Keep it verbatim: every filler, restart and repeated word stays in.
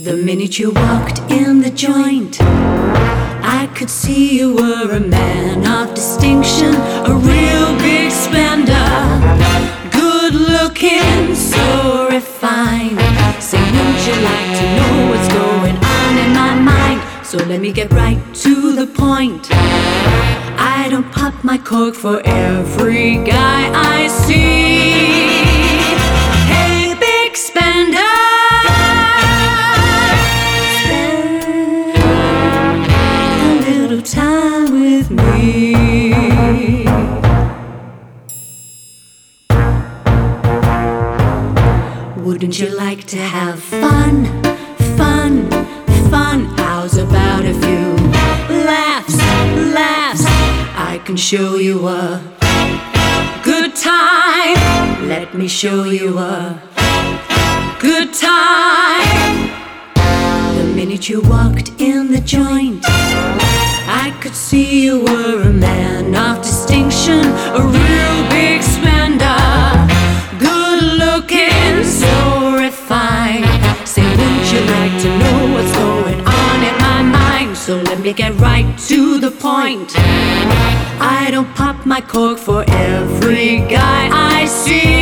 The minute you walked in the joint, I could see you were a man of distinction, a real big spender, good looking, so refined. Say, would you like to know what's going on in my mind? So let me get right to the point. I don't pop my cork for every guy I see. Hey, big spender, time with me. Wouldn't you like to have fun, fun, fun? How's about a few laughs, laughs? I can show you a good time. Let me show you a good time. The minute you walked in the joint, I could see you were a man of distinction, a real big spender, good looking, so refined. Say, would you like to know what's going on in my mind? So let me get right to the point. I don't pop my cork for every guy I see.